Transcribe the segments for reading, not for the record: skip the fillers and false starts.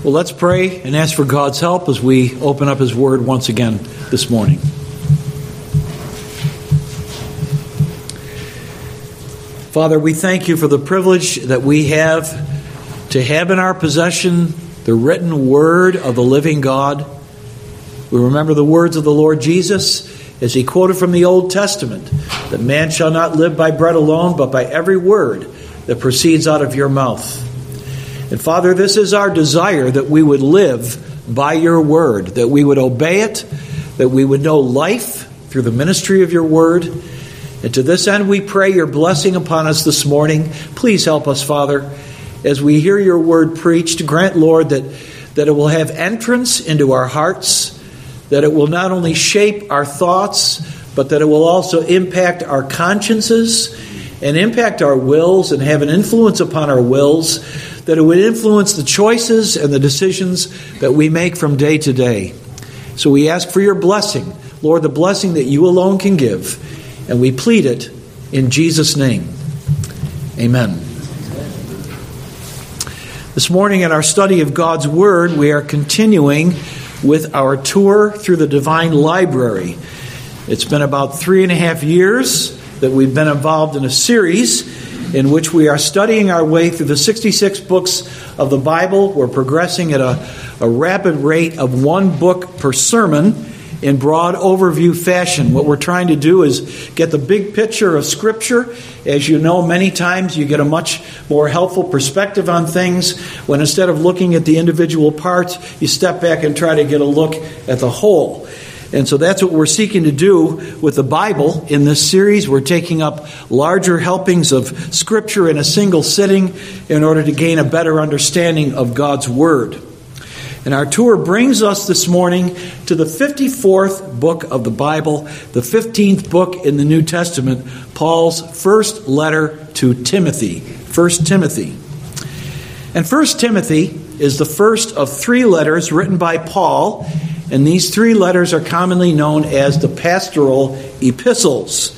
Well, let's pray and ask for God's help as we open up His Word once again this morning. Father, we thank You for the privilege that we have to have in our possession the written Word of the living God. We remember the words of the Lord Jesus as He quoted from the Old Testament, that man shall not live by bread alone, but by every word that proceeds out of Your mouth. And Father, this is our desire, that we would live by Your word, that we would obey it, that we would know life through the ministry of Your word. And to this end, we pray Your blessing upon us this morning. Please help us, Father, as we hear Your word preached. Grant, Lord, that it will have entrance into our hearts, that it will not only shape our thoughts, but that it will also impact our consciences and impact our wills and have an influence upon our wills, that it would influence the choices and the decisions that we make from day to day. So we ask for Your blessing, Lord, the blessing that You alone can give, and we plead it in Jesus' name. Amen. This morning in our study of God's Word, we are continuing with our tour through the Divine Library. It's been about 3.5 years that we've been involved in a series in which we are studying our way through the 66 books of the Bible. We're progressing at a rapid rate of one book per sermon in broad overview fashion. What we're trying to do is get the big picture of Scripture. As you know, many times you get a much more helpful perspective on things when instead of looking at the individual parts, you step back and try to get a look at the whole. And so that's what we're seeking to do with the Bible in this series. We're taking up larger helpings of Scripture in a single sitting in order to gain a better understanding of God's Word. And our tour brings us this morning to the 54th book of the Bible, the 15th book in the New Testament, Paul's first letter to Timothy, 1 Timothy. And 1 Timothy is the first of 3 letters written by Paul, and these 3 letters are commonly known as the pastoral epistles.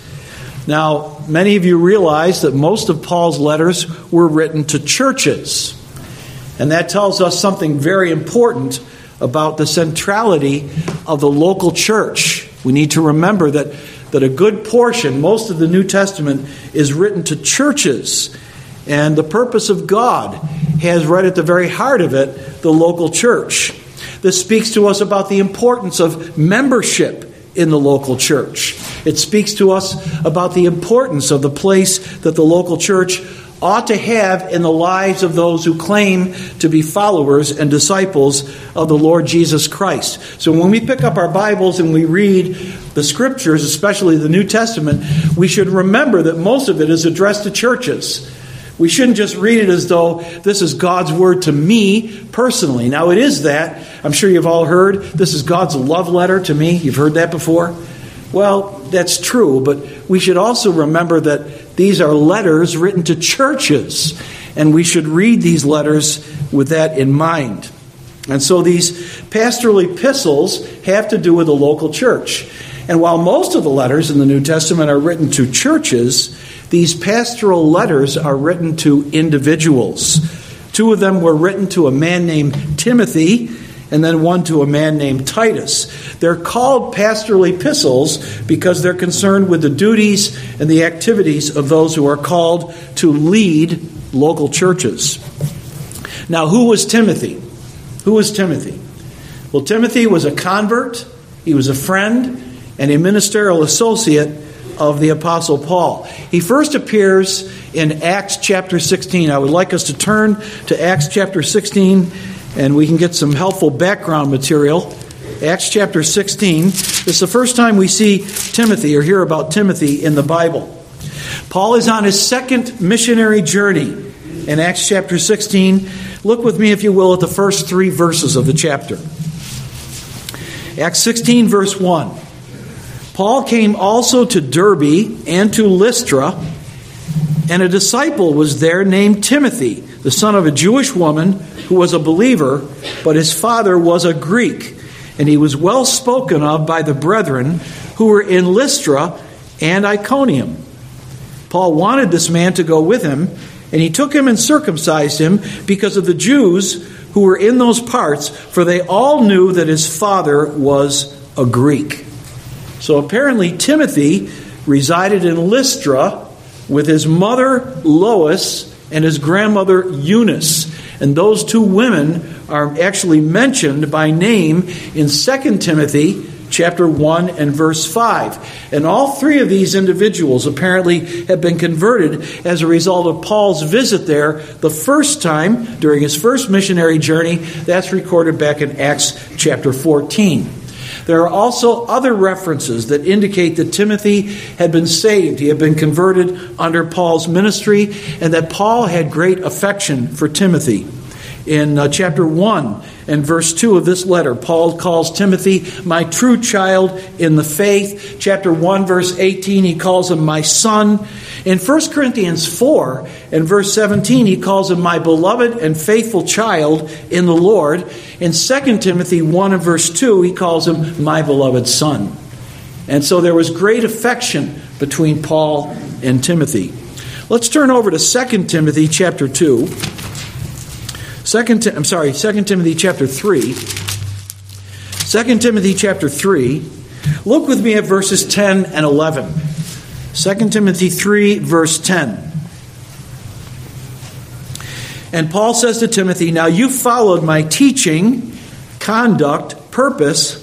Now, many of you realize that most of Paul's letters were written to churches. And that tells us something very important about the centrality of the local church. We need to remember that a good portion, most of the New Testament, is written to churches. And the purpose of God has right at the very heart of it the local church. This speaks to us about the importance of membership in the local church. It speaks to us about the importance of the place that the local church ought to have in the lives of those who claim to be followers and disciples of the Lord Jesus Christ. So when we pick up our Bibles and we read the Scriptures, especially the New Testament, we should remember that most of it is addressed to churches. We shouldn't just read it as though this is God's Word to me personally. Now it is that. I'm sure you've all heard, this is God's love letter to me. You've heard that before? Well, that's true, but we should also remember that these are letters written to churches, and we should read these letters with that in mind. And so these pastoral epistles have to do with the local church. And while most of the letters in the New Testament are written to churches, these pastoral letters are written to individuals. 2 of them were written to a man named Timothy, and then one to a man named Titus. They're called pastoral epistles because they're concerned with the duties and the activities of those who are called to lead local churches. Now, who was Timothy? Who was Timothy? Well, Timothy was a convert, he was a friend, and a ministerial associate of the Apostle Paul. He first appears in Acts chapter 16. I would like us to turn to Acts chapter 16, and we can get some helpful background material. Acts chapter 16. This is the first time we see Timothy or hear about Timothy in the Bible. Paul is on his second missionary journey in Acts chapter 16. Look with me, if you will, at the first 3 verses of the chapter. Acts 16, verse 1. Paul came also to Derbe and to Lystra, and a disciple was there named Timothy, the son of a Jewish woman who was a believer, but his father was a Greek, and he was well spoken of by the brethren who were in Lystra and Iconium. Paul wanted this man to go with him, And he took him and circumcised him because of the Jews who were in those parts, for they all knew that his father was a Greek. So apparently Timothy resided in Lystra with his mother Lois and his grandmother Eunice. And those two women are actually mentioned by name in 2 Timothy chapter 1 and verse 5. And all three of these individuals apparently have been converted as a result of Paul's visit there the first time during his first missionary journey. That's recorded back in Acts chapter 14. There are also other references that indicate that Timothy had been saved. He had been converted under Paul's ministry, and that Paul had great affection for Timothy. In chapter 1 and verse 2 of this letter, Paul calls Timothy my true child in the faith. Chapter 1 verse 18, he calls him my son. In 1 Corinthians 4 and verse 17, he calls him my beloved and faithful child in the Lord. In 2 Timothy 1 and verse 2, he calls him my beloved son. And so there was great affection between Paul and Timothy. Let's turn over to 2 Timothy chapter 2. 2 Timothy chapter 3. 2 Timothy chapter 3. Look with me at verses 10 and 11. 2 Timothy 3 verse 10. And Paul says to Timothy, now you followed my teaching, conduct, purpose,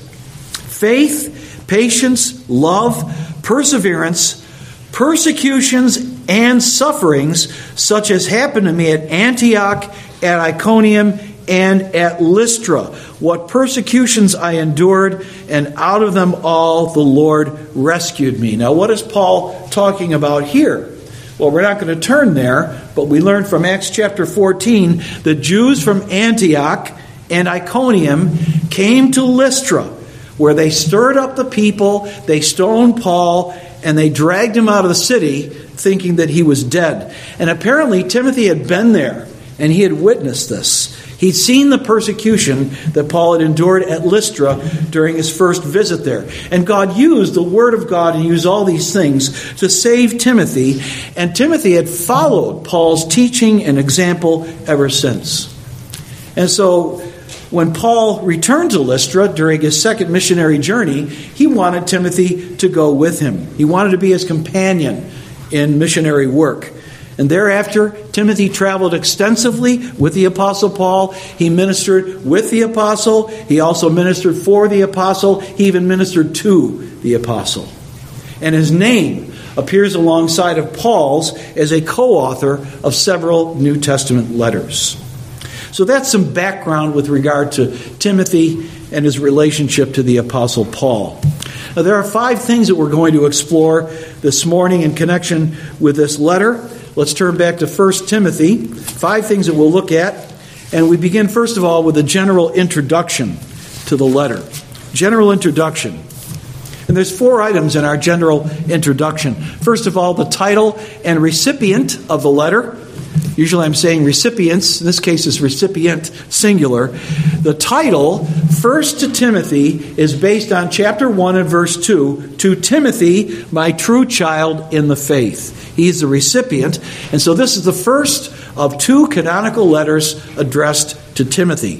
faith, patience, love, perseverance, persecutions, and sufferings, such as happened to me at Antioch, at Iconium, and at Lystra. What persecutions I endured, and out of them all the Lord rescued me. Now, what is Paul talking about here? Well, we're not going to turn there, but we learned from Acts chapter 14, the Jews from Antioch and Iconium came to Lystra, where they stirred up the people, they stoned Paul, and they dragged him out of the city, thinking that he was dead. And apparently Timothy had been there, and he had witnessed this. He'd seen the persecution that Paul had endured at Lystra during his first visit there. And God used the Word of God and used all these things to save Timothy. And Timothy had followed Paul's teaching and example ever since. And so when Paul returned to Lystra during his second missionary journey, he wanted Timothy to go with him. He wanted to be his companion in missionary work. And thereafter, Timothy traveled extensively with the Apostle Paul. He ministered with the Apostle. He also ministered for the Apostle. He even ministered to the Apostle. And his name appears alongside of Paul's as a co-author of several New Testament letters. So that's some background with regard to Timothy and his relationship to the Apostle Paul. Now, there are 5 things that we're going to explore this morning in connection with this letter. Let's turn back to 1 Timothy. 5 things that we'll look at. And we begin, first of all, with a general introduction to the letter. General introduction. And there's 4 items in our general introduction. First of all, the title and recipient of the letter. Usually I'm saying recipients. In this case, it's recipient, singular. The title, 1 to Timothy, is based on chapter 1 and verse 2. To Timothy, my true child in the faith. He's the recipient. And so this is the first of 2 canonical letters addressed to Timothy.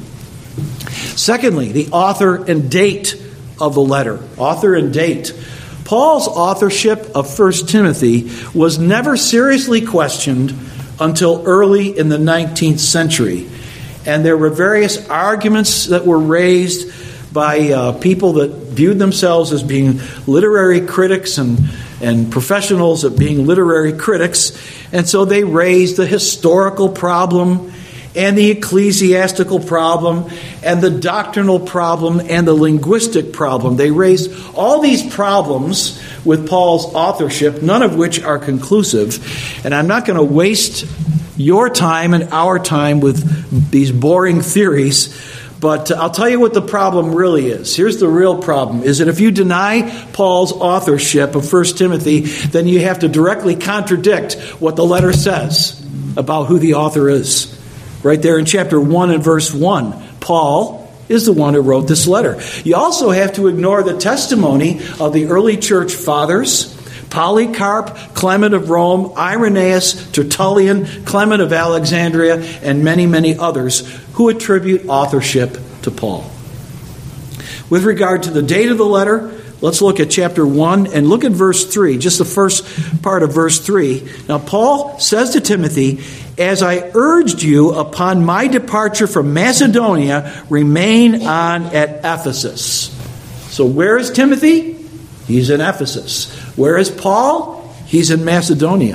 Secondly, the author and date of the letter. Author and date. Paul's authorship of 1 Timothy was never seriously questioned until early in the 19th century. And there were various arguments that were raised by people that viewed themselves as being literary critics and professionals at being literary critics. And so they raised the historical problem and the ecclesiastical problem and the doctrinal problem and the linguistic problem. They raised all these problems with Paul's authorship, none of which are conclusive. And I'm not going to waste your time and our time with these boring theories, but I'll tell you what the problem really is. Here's the real problem, is that if you deny Paul's authorship of 1 Timothy, then you have to directly contradict what the letter says about who the author is. Right there in chapter 1 and verse 1, Paul is the one who wrote this letter. You also have to ignore the testimony of the early church fathers, Polycarp, Clement of Rome, Irenaeus, Tertullian, Clement of Alexandria, and many, many others who attribute authorship to Paul. With regard to the date of the letter, let's look at chapter 1 and look at verse 3, just the first part of verse 3. Now, Paul says to Timothy, "As I urged you upon my departure from Macedonia, remain on at Ephesus." So where is Timothy? He's in Ephesus. Where is Paul? He's in Macedonia.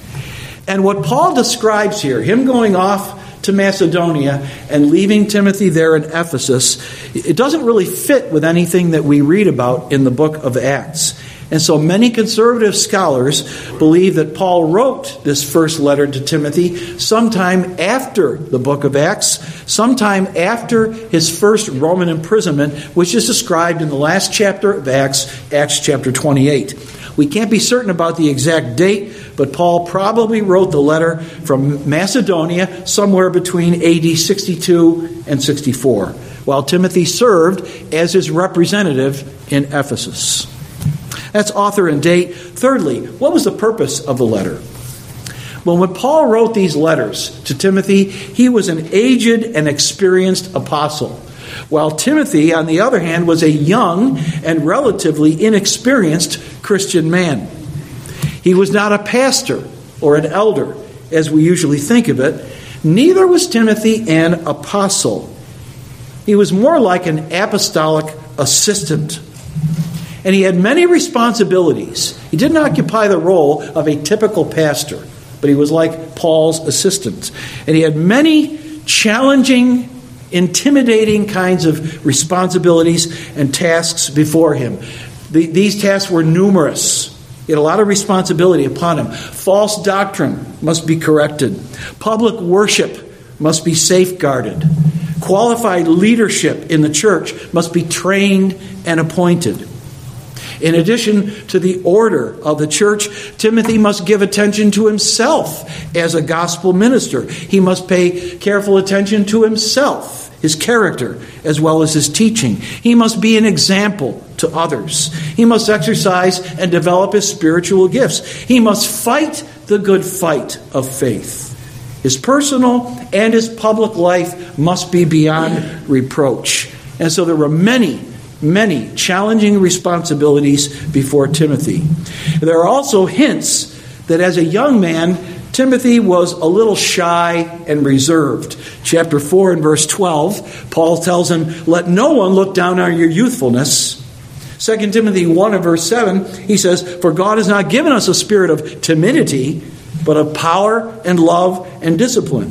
And what Paul describes here, him going off to Macedonia and leaving Timothy there in Ephesus, it doesn't really fit with anything that we read about in the book of Acts. And so many conservative scholars believe that Paul wrote this first letter to Timothy sometime after the book of Acts, sometime after his first Roman imprisonment, which is described in the last chapter of Acts, Acts chapter 28. We can't be certain about the exact date, but Paul probably wrote the letter from Macedonia somewhere between AD 62 and 64, while Timothy served as his representative in Ephesus. That's author and date. Thirdly, what was the purpose of the letter? Well, when Paul wrote these letters to Timothy, he was an aged and experienced apostle, while Timothy, on the other hand, was a young and relatively inexperienced Christian man. He was not a pastor or an elder, as we usually think of it. Neither was Timothy an apostle. He was more like an apostolic assistant. And he had many responsibilities. He didn't occupy the role of a typical pastor, but he was like Paul's assistant. And he had many challenging, intimidating kinds of responsibilities and tasks before him. These tasks were numerous. He had a lot of responsibility upon him. False doctrine must be corrected. Public worship must be safeguarded. Qualified leadership in the church must be trained and appointed. In addition to the order of the church, Timothy must give attention to himself as a gospel minister. He must pay careful attention to himself, his character, as well as his teaching. He must be an example to others. He must exercise and develop his spiritual gifts. He must fight the good fight of faith. His personal and his public life must be beyond reproach. And so there were many challenging responsibilities before Timothy. There are also hints that as a young man, Timothy was a little shy and reserved. Chapter 4 and verse 12, Paul tells him, "Let no one look down on your youthfulness." 2 Timothy 1 and verse 7, he says, "For God has not given us a spirit of timidity, but of power and love and discipline."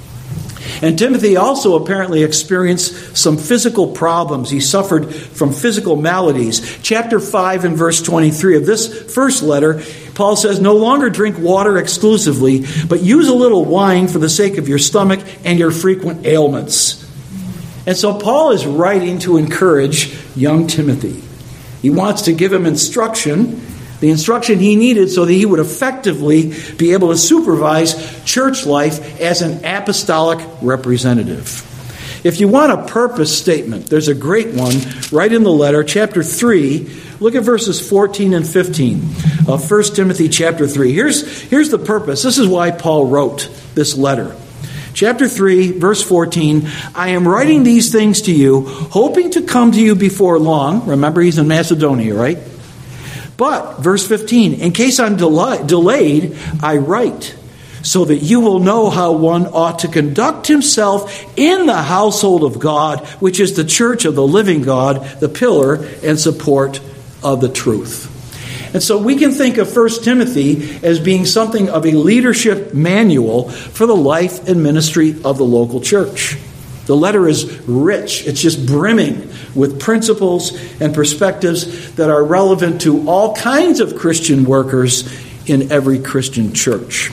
And Timothy also apparently experienced some physical problems. He suffered from physical maladies. Chapter 5 and verse 23 of this first letter, Paul says, "No longer drink water exclusively, but use a little wine for the sake of your stomach and your frequent ailments." And so Paul is writing to encourage young Timothy. He wants to give him instruction, the instruction he needed so that he would effectively be able to supervise church life as an apostolic representative. If you want a purpose statement, there's a great one right in the letter, chapter 3. Look at verses 14 and 15 of 1 Timothy chapter 3. Here's the purpose. This is why Paul wrote this letter. Chapter 3, verse 14, "I am writing these things to you, hoping to come to you before long." Remember, he's in Macedonia, right? "But," verse 15, "in case I'm delayed, I write, so that you will know how one ought to conduct himself in the household of God, which is the church of the living God, the pillar and support of the truth." And so we can think of 1 Timothy as being something of a leadership manual for the life and ministry of the local church. The letter is rich. It's just brimming with principles and perspectives that are relevant to all kinds of Christian workers in every Christian church.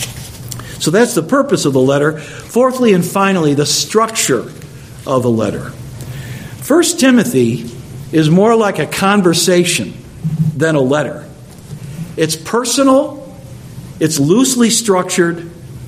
So that's the purpose of the letter. Fourthly and finally, the structure of the letter. 1 Timothy is more like a conversation than a letter. It's personal. It's loosely structured.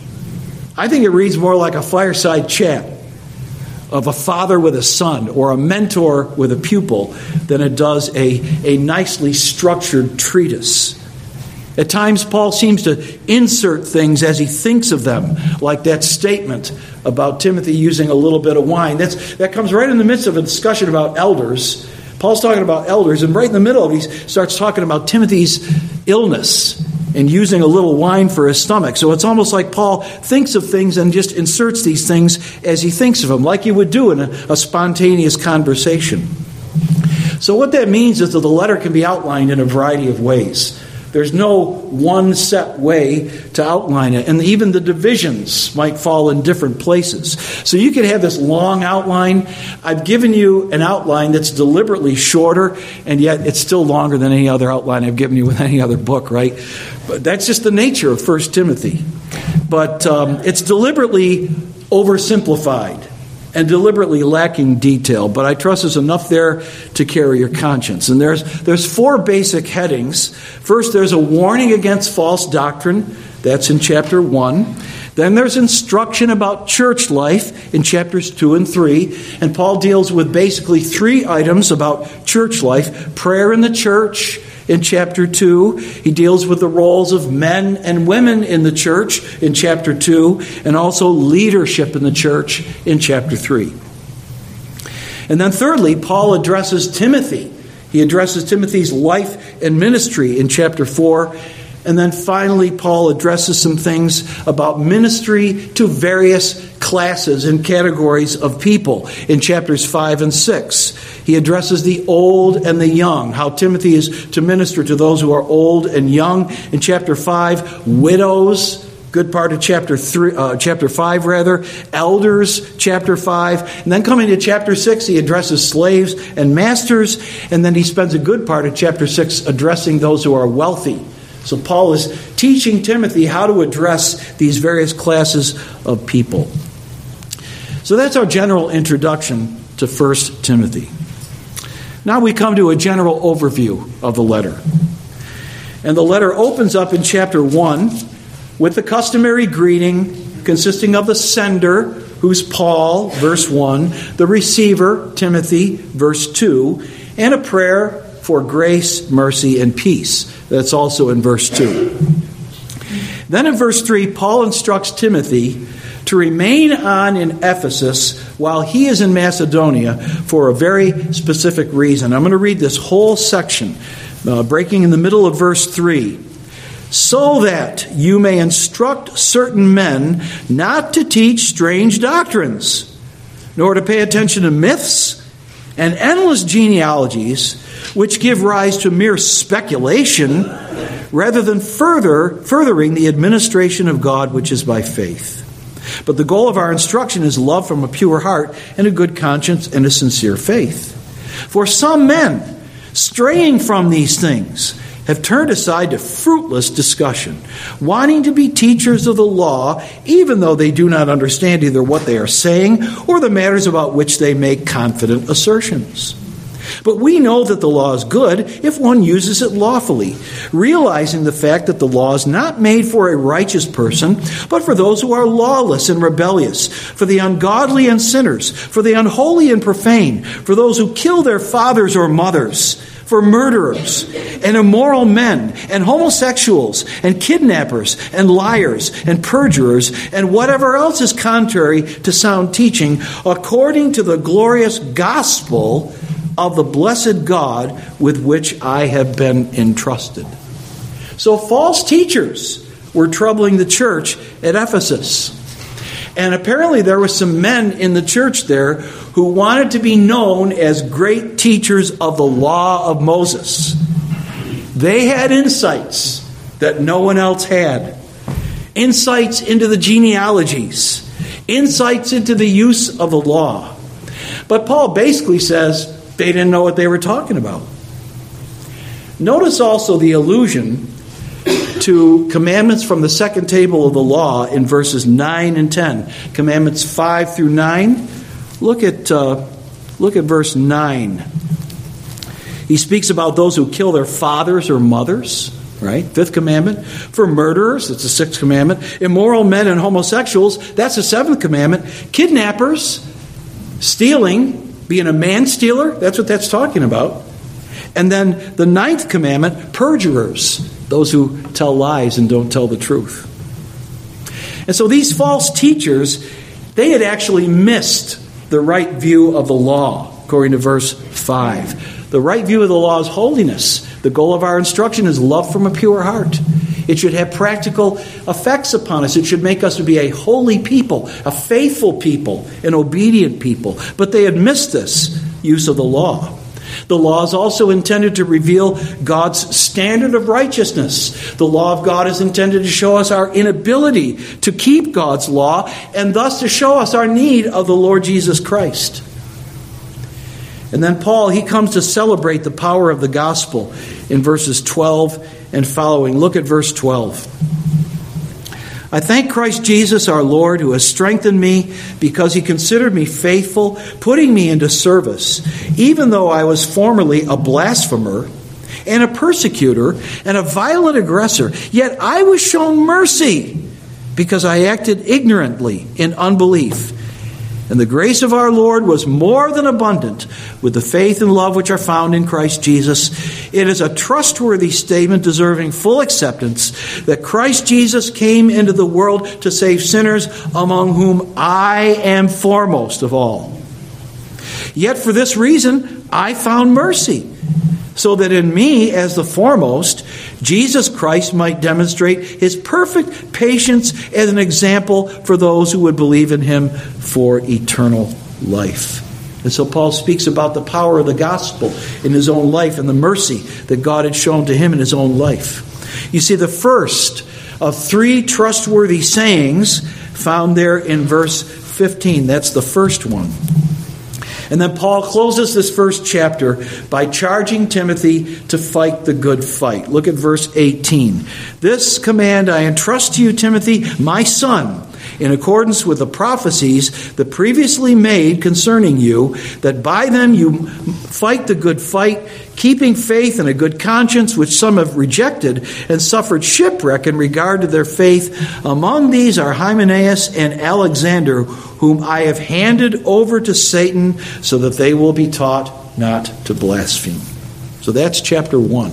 I think it reads more like a fireside chat of a father with a son or a mentor with a pupil than it does a nicely structured treatise. At times, Paul seems to insert things as he thinks of them, like that statement about Timothy using a little bit of wine. That comes right in the midst of a discussion about elders. Paul's talking about elders, and right in the middle of it, he starts talking about Timothy's illness and using a little wine for his stomach. So it's almost like Paul thinks of things and just inserts these things as he thinks of them, like you would do in a spontaneous conversation. So what that means is that the letter can be outlined in a variety of ways. There's no one set way to outline it. And even the divisions might fall in different places. So you could have this long outline. I've given you an outline that's deliberately shorter, and yet it's still longer than any other outline I've given you with any other book, right? But that's just the nature of 1 Timothy. But it's deliberately oversimplified and deliberately lacking detail, but I trust there's enough there to carry your conscience. And there's 4 basic headings. First, there's a warning against false doctrine. That's in chapter 1. Then there's instruction about church life in chapters 2 and 3. And Paul deals with basically 3 items about church life. Prayer in the church in chapter 2. He deals with the roles of men and women in the church in chapter 2. And also leadership in the church in chapter 3. And then thirdly, Paul addresses Timothy. He addresses Timothy's life and ministry in chapter 4. And then finally, Paul addresses some things about ministry to various classes and categories of people in chapters 5 and 6. He addresses the old and the young, how Timothy is to minister to those who are old and young. In chapter 5, widows, good part of chapter 5 rather, elders, chapter 5. And then coming to chapter 6, he addresses slaves and masters. And then he spends a good part of chapter 6 addressing those who are wealthy. So Paul is teaching Timothy how to address these various classes of people. So that's our general introduction to 1 Timothy. Now we come to a general overview of the letter. And the letter opens up in chapter 1 with the customary greeting consisting of the sender, who's Paul, verse 1, the receiver, Timothy, verse 2, and a prayer for grace, mercy, and peace. That's also in verse 2. Then in verse 3, Paul instructs Timothy to remain on in Ephesus while he is in Macedonia for a very specific reason. I'm going to read this whole section, breaking in the middle of verse 3. So that you may instruct certain men not to teach strange doctrines, nor to pay attention to myths and endless genealogies, which give rise to mere speculation, rather than furthering the administration of God, which is by faith. But the goal of our instruction is love from a pure heart and a good conscience and a sincere faith. For some men, straying from these things, have turned aside to fruitless discussion, wanting to be teachers of the law, even though they do not understand either what they are saying or the matters about which they make confident assertions. But we know that the law is good if one uses it lawfully, realizing the fact that the law is not made for a righteous person, but for those who are lawless and rebellious, for the ungodly and sinners, for the unholy and profane, for those who kill their fathers or mothers, for murderers and immoral men and homosexuals and kidnappers and liars and perjurers and whatever else is contrary to sound teaching, according to the glorious gospel of the blessed God with which I have been entrusted. So false teachers were troubling the church at Ephesus. And apparently there were some men in the church there who wanted to be known as great teachers of the law of Moses. They had insights that no one else had. Insights into the genealogies. Insights into the use of the law. But Paul basically says they didn't know what they were talking about. Notice also the allusion to commandments from the second table of the law in verses 9 and 10. Commandments 5 through 9. Look at verse 9. He speaks about those who kill their fathers or mothers, right? 5th commandment. For murderers, that's the 6th commandment. Immoral men and homosexuals, that's the 7th commandment. Kidnappers, stealing, being a man-stealer, that's what that's talking about. And then the 9th commandment, perjurers. those who tell lies and don't tell the truth. And so these false teachers, they had actually missed the right view of the law, according to verse 5. The right view of the law is holiness. The goal of our instruction is love from a pure heart. It should have practical effects upon us. It should make us to be a holy people, a faithful people, an obedient people. But they had missed this use of the law. The law is also intended to reveal God's standard of righteousness. The law of God is intended to show us our inability to keep God's law and thus to show us our need of the Lord Jesus Christ. And then Paul, he comes to celebrate the power of the gospel in verses 12 and following. Look at verse 12. I thank Christ Jesus our Lord, who has strengthened me because he considered me faithful, putting me into service, even though I was formerly a blasphemer and a persecutor and a violent aggressor. Yet I was shown mercy because I acted ignorantly in unbelief. And the grace of our Lord was more than abundant with the faith and love which are found in Christ Jesus. It is a trustworthy statement deserving full acceptance that Christ Jesus came into the world to save sinners, among whom I am foremost of all. Yet for this reason I found mercy, so that in me, as the foremost, Jesus Christ might demonstrate his perfect patience as an example for those who would believe in him for eternal life. And so Paul speaks about the power of the gospel in his own life and the mercy that God had shown to him in his own life. You see, the first of three trustworthy sayings found there in verse 15. That's the first one. And then Paul closes this first chapter by charging Timothy to fight the good fight. Look at verse 18. This command I entrust to you, Timothy, my son, in accordance with the prophecies that previously made concerning you, that by them you fight the good fight, keeping faith and a good conscience, which some have rejected and suffered shipwreck in regard to their faith. Among these are Hymenaeus and Alexander, whom I have handed over to Satan, so that they will be taught not to blaspheme. So that's chapter 1.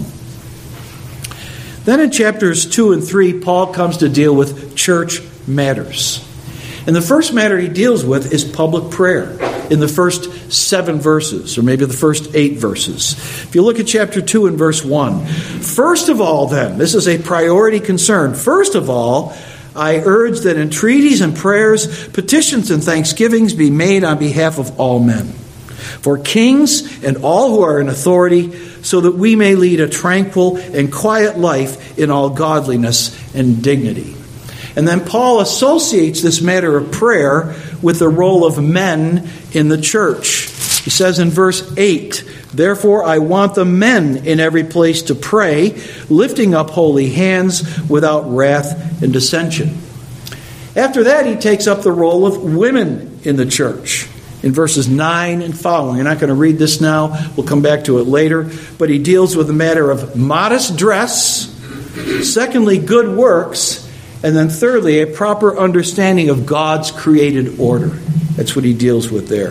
Then in chapters 2 and 3, Paul comes to deal with church matters. And the first matter he deals with is public prayer in the first 7 verses, or maybe the first 8 verses. If you look at chapter 2 and verse 1, first of all then, this is a priority concern. First of all, I urge that entreaties and prayers, petitions and thanksgivings be made on behalf of all men, for kings and all who are in authority, so that we may lead a tranquil and quiet life in all godliness and dignity. And then Paul associates this matter of prayer with the role of men in the church. He says in verse 8, therefore I want the men in every place to pray, lifting up holy hands without wrath and dissension. After that, he takes up the role of women in the church in verses 9 and following. I'm not going to read this now. We'll come back to it later. But he deals with the matter of modest dress, secondly, good works, and then thirdly, a proper understanding of God's created order. That's what he deals with there.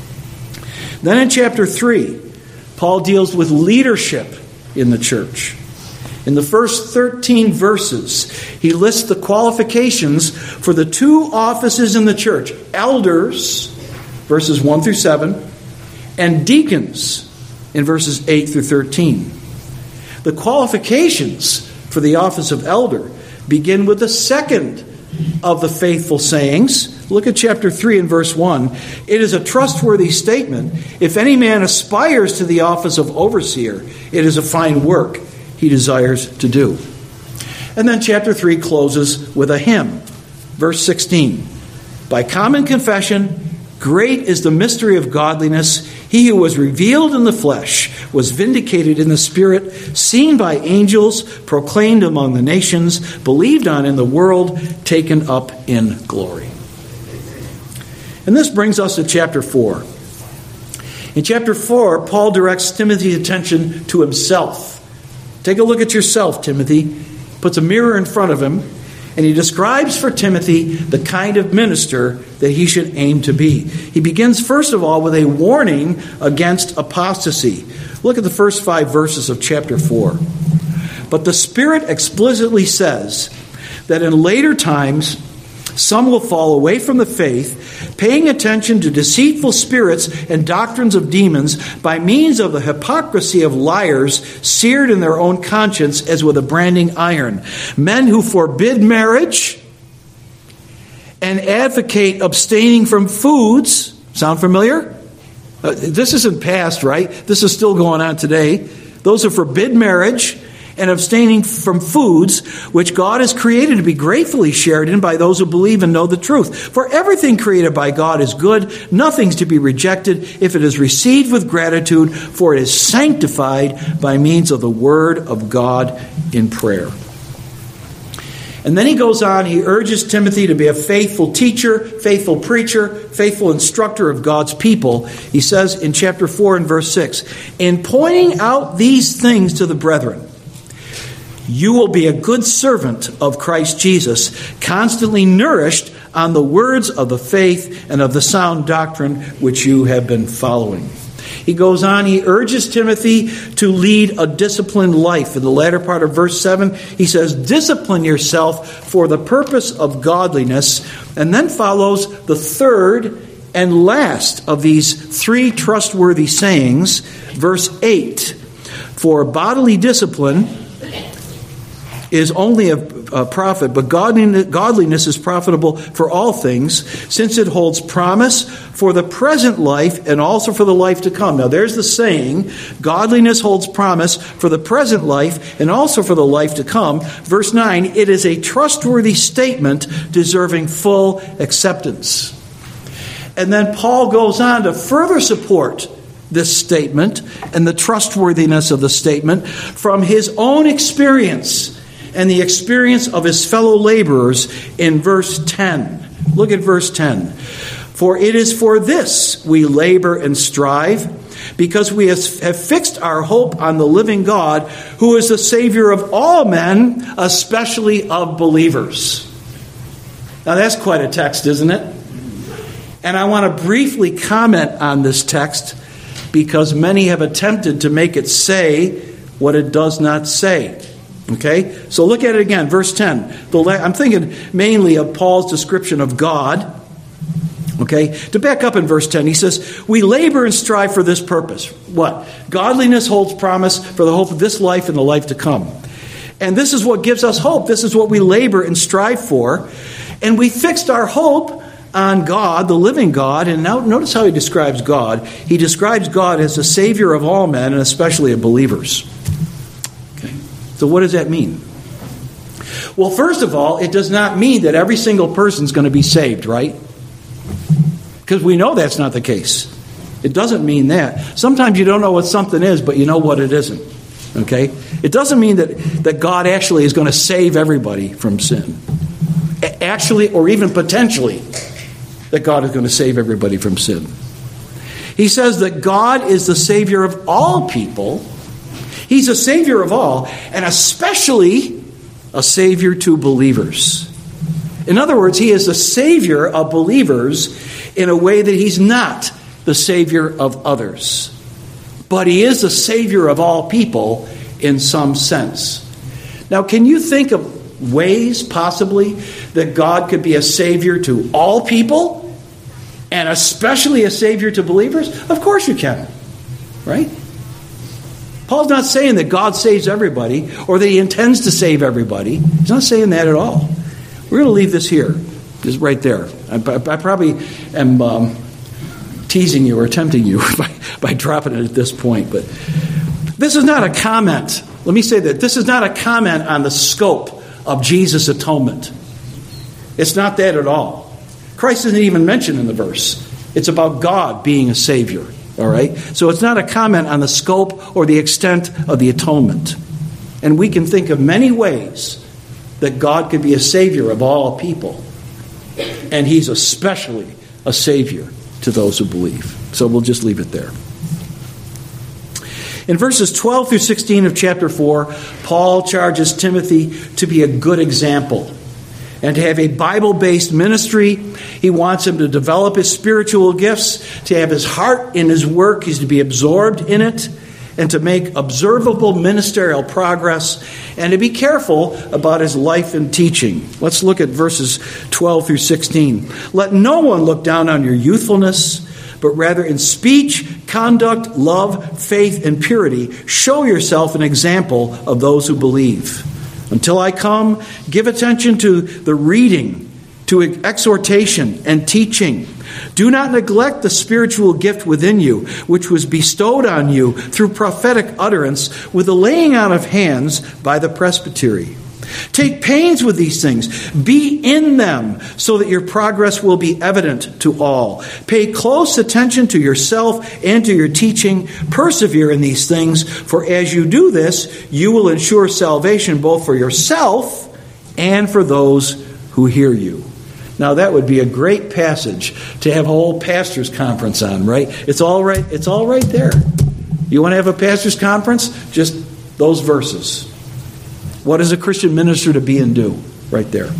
Then in chapter 3, Paul deals with leadership in the church. In the first 13 verses, he lists the qualifications for the 2 offices in the church: elders, verses 1 through 7, and deacons, in verses 8 through 13. The qualifications for the office of elder begin with the second of the faithful sayings. Look at chapter 3 and verse 1. It is a trustworthy statement. If any man aspires to the office of overseer, it is a fine work he desires to do. And then chapter 3 closes with a hymn. Verse 16. By common confession, great is the mystery of godliness. He who was revealed in the flesh was vindicated in the spirit, seen by angels, proclaimed among the nations, believed on in the world, taken up in glory. And this brings us to chapter 4. In chapter 4, Paul directs Timothy's attention to himself. Take a look at yourself, Timothy. Puts a mirror in front of him, and he describes for Timothy the kind of minister that he should aim to be. He begins, first of all, with a warning against apostasy. Look at the first 5 verses of chapter 4. But the Spirit explicitly says that in later times, some will fall away from the faith, paying attention to deceitful spirits and doctrines of demons by means of the hypocrisy of liars seared in their own conscience as with a branding iron. Men who forbid marriage and advocate abstaining from foods. Sound familiar? This isn't past, right? This is still going on today. Those who forbid marriage and abstaining from foods which God has created to be gratefully shared in by those who believe and know the truth. For everything created by God is good, nothing's to be rejected if it is received with gratitude, for it is sanctified by means of the word of God in prayer. And then he goes on, he urges Timothy to be a faithful teacher, faithful preacher, faithful instructor of God's people. He says in chapter 4 and verse 6, in pointing out these things to the brethren, you will be a good servant of Christ Jesus, constantly nourished on the words of the faith and of the sound doctrine which you have been following. He goes on, he urges Timothy to lead a disciplined life. In the latter part of verse 7, he says, discipline yourself for the purpose of godliness. And then follows the third and last of these three trustworthy sayings, verse 8. For bodily discipline is only a profit, but godliness is profitable for all things, since it holds promise for the present life and also for the life to come. Now there's the saying, godliness holds promise for the present life and also for the life to come. Verse 9, it is a trustworthy statement deserving full acceptance. And then Paul goes on to further support this statement and the trustworthiness of the statement from his own experience and the experience of his fellow laborers in verse 10. Look at verse 10. For it is for this we labor and strive, because we have fixed our hope on the living God, who is the Savior of all men, especially of believers. Now that's quite a text, isn't it? And I want to briefly comment on this text, because many have attempted to make it say what it does not say. Okay, so look at it again, verse 10. I'm thinking mainly of Paul's description of God. Okay, to back up in verse 10, he says, we labor and strive for this purpose. What? Godliness holds promise for the hope of this life and the life to come. And this is what gives us hope. This is what we labor and strive for. And we fixed our hope on God, the living God. And now notice how he describes God. He describes God as the Savior of all men and especially of believers. So what does that mean? Well, first of all, it does not mean that every single person is going to be saved, right? Because we know that's not the case. It doesn't mean that. Sometimes you don't know what something is, but you know what it isn't. Okay? It doesn't mean that God actually is going to save everybody from sin. Actually, or even potentially, that God is going to save everybody from sin. He says that God is the Savior of all people. He's a Savior of all, and especially a Savior to believers. In other words, He is the Savior of believers in a way that He's not the Savior of others. But He is the Savior of all people in some sense. Now, can you think of ways, possibly, that God could be a Savior to all people, and especially a Savior to believers? Of course you can, right? Paul's not saying that God saves everybody or that He intends to save everybody. He's not saying that at all. We're going to leave this here, just right there. I probably am teasing you or tempting you by dropping it at this point. But this is not a comment. Let me say that. This is not a comment on the scope of Jesus' atonement. It's not that at all. Christ isn't even mentioned in the verse. It's about God being a Savior. All right? So it's not a comment on the scope or the extent of the atonement. And we can think of many ways that God could be a Savior of all people. And He's especially a Savior to those who believe. So we'll just leave it there. In verses 12 through 16 of chapter 4, Paul charges Timothy to be a good example and to have a Bible-based ministry. He wants him to develop his spiritual gifts, to have his heart in his work. He's to be absorbed in it. and to make observable ministerial progress, and to be careful about his life and teaching. Let's look at verses 12 through 16. Let no one look down on your youthfulness, but rather in speech, conduct, love, faith, and purity, show yourself an example of those who believe. Until I come, give attention to the reading, to exhortation and teaching. Do not neglect the spiritual gift within you, which was bestowed on you through prophetic utterance with the laying on of hands by the presbytery. Take pains with these things. Be in them so that your progress will be evident to all. Pay close attention to yourself and to your teaching. Persevere in these things, for as you do this, you will ensure salvation both for yourself and for those who hear you. Now that would be a great passage to have a whole pastor's conference on, right? It's all right there. You want to have a pastor's conference? Just those verses. What is a Christian minister to be and do? Right there.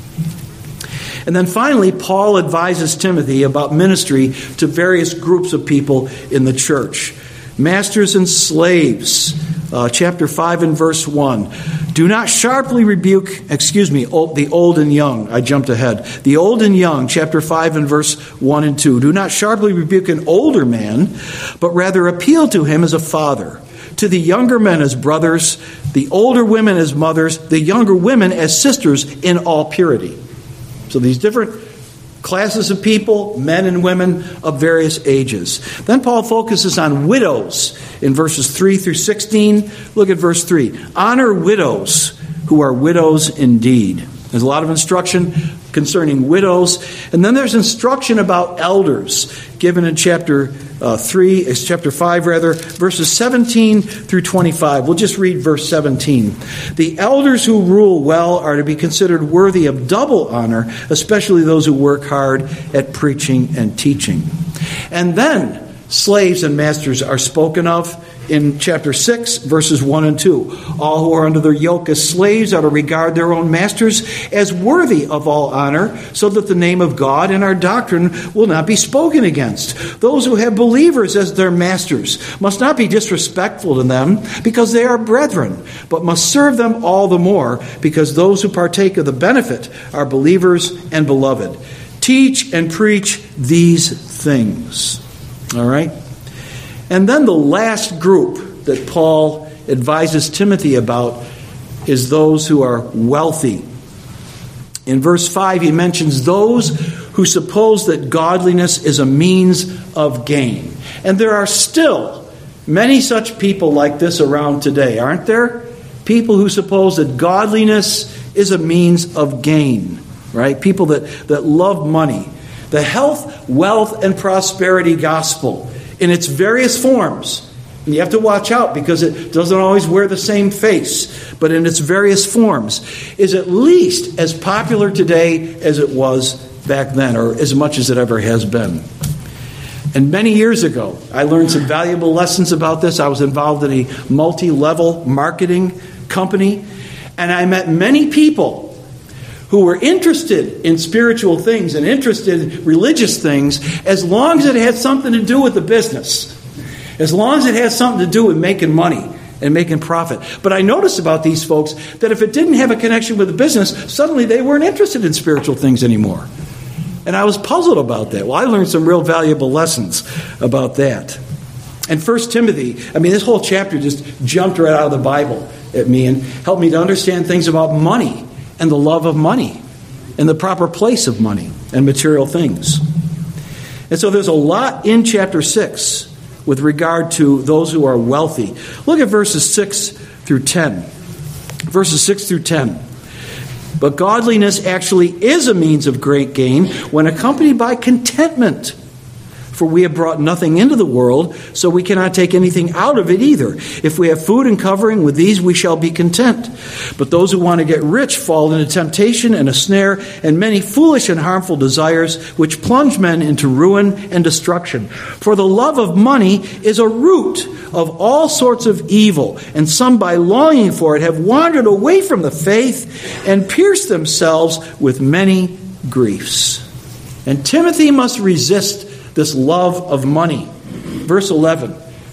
And then finally, Paul advises Timothy about ministry to various groups of people in the church. Masters and slaves, chapter 5 and verse 1. Do not sharply rebuke, the old and young. I jumped ahead. The old and young, chapter 5 and verse 1 and 2. Do not sharply rebuke an older man, but rather appeal to him as a father. To the younger men as brothers, the older women as mothers, the younger women as sisters in all purity. So these different classes of people, men and women of various ages. Then Paul focuses on widows in verses 3 through 16. Look at verse 3. Honor widows who are widows indeed. There's a lot of instruction concerning widows. And then there's instruction about elders given in chapter 5, verses 17 through 25. We'll just read verse 17. The elders who rule well are to be considered worthy of double honor, especially those who work hard at preaching and teaching. And then slaves and masters are spoken of in chapter 6, verses 1 and 2. All who are under their yoke as slaves are to regard their own masters as worthy of all honor, so that the name of God and our doctrine will not be spoken against. Those who have believers as their masters must not be disrespectful to them because they are brethren, but must serve them all the more because those who partake of the benefit are believers and beloved. Teach and preach these things. All right? And then the last group that Paul advises Timothy about is those who are wealthy. In verse 5, he mentions those who suppose that godliness is a means of gain. And there are still many such people like this around today, aren't there? People who suppose that godliness is a means of gain, right? People that love money. The health, wealth, and prosperity gospel in its various forms. And you have to watch out because it doesn't always wear the same face, but in its various forms is at least as popular today as it was back then, or as much as it ever has been. And many years ago, I learned some valuable lessons about this. I was involved in a multi-level marketing company, and I met many people who were interested in spiritual things and interested in religious things as long as it had something to do with the business. As long as it had something to do with making money and making profit. But I noticed about these folks that if it didn't have a connection with the business, suddenly they weren't interested in spiritual things anymore. And I was puzzled about that. Well, I learned some real valuable lessons about that. And 1 Timothy, this whole chapter just jumped right out of the Bible at me and helped me to understand things about money and the love of money and the proper place of money and material things. And so there's a lot in chapter 6 with regard to those who are wealthy. Look at verses 6 through 10. Verses 6 through 10. But godliness actually is a means of great gain when accompanied by contentment. For we have brought nothing into the world, so we cannot take anything out of it either. If we have food and covering, with these we shall be content. But those who want to get rich fall into temptation and a snare, and many foolish and harmful desires, which plunge men into ruin and destruction. For the love of money is a root of all sorts of evil, and some by longing for it have wandered away from the faith and pierced themselves with many griefs. And Timothy must resist this love of money. Verse 11.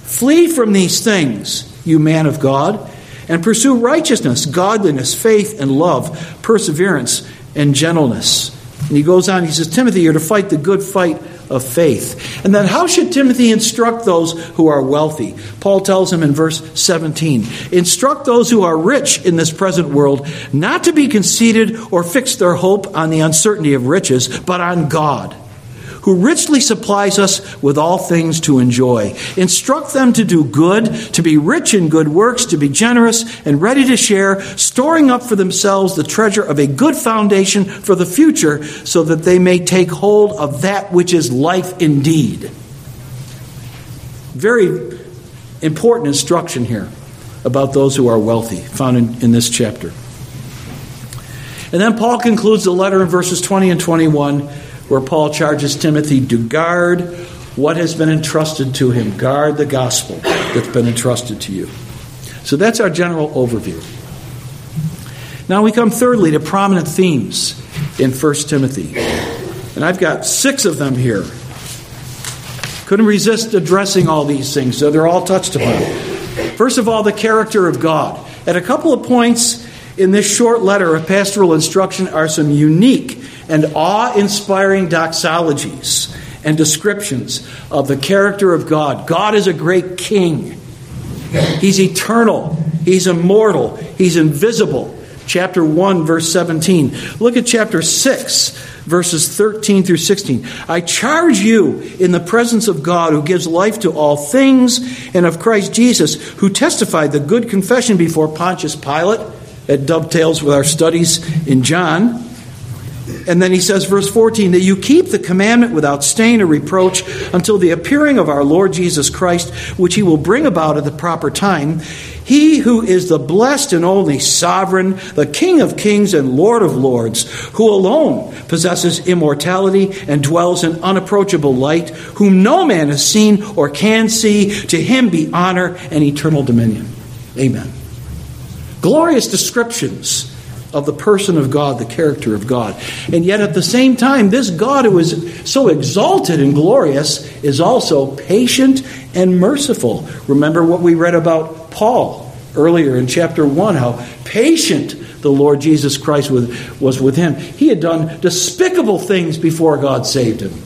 Flee from these things, you man of God, and pursue righteousness, godliness, faith, and love, perseverance, and gentleness. And he goes on, he says, Timothy, you're to fight the good fight of faith. And then how should Timothy instruct those who are wealthy? Paul tells him in verse 17, instruct those who are rich in this present world not to be conceited or fix their hope on the uncertainty of riches, but on God, who richly supplies us with all things to enjoy. Instruct them to do good, to be rich in good works, to be generous and ready to share, storing up for themselves the treasure of a good foundation for the future, so that they may take hold of that which is life indeed. Very important instruction here about those who are wealthy, found in this chapter. And then Paul concludes the letter in verses 20 and 21, where Paul charges Timothy to guard what has been entrusted to him. Guard the gospel that's been entrusted to you. So that's our general overview. Now we come thirdly to prominent themes in 1 Timothy. And I've got 6 of them here. Couldn't resist addressing all these things, so they're all touched upon. First of all, the character of God. At a couple of points in this short letter of pastoral instruction are some unique and awe-inspiring doxologies and descriptions of the character of God. God is a great king. He's eternal. He's immortal. He's invisible. Chapter 1, verse 17. Look at chapter 6, verses 13 through 16. I charge you in the presence of God, who gives life to all things, and of Christ Jesus, who testified the good confession before Pontius Pilate. That dovetails with our studies in John. And then he says, verse 14, that you keep the commandment without stain or reproach until the appearing of our Lord Jesus Christ, which he will bring about at the proper time. He who is the blessed and only sovereign, the King of kings and Lord of lords, who alone possesses immortality and dwells in unapproachable light, whom no man has seen or can see, to him be honor and eternal dominion. Amen. Glorious descriptions of the person of God, the character of God. And yet at the same time, this God who is so exalted and glorious is also patient and merciful. Remember what we read about Paul earlier in chapter 1, how patient the Lord Jesus Christ was with him. He had done despicable things before God saved him.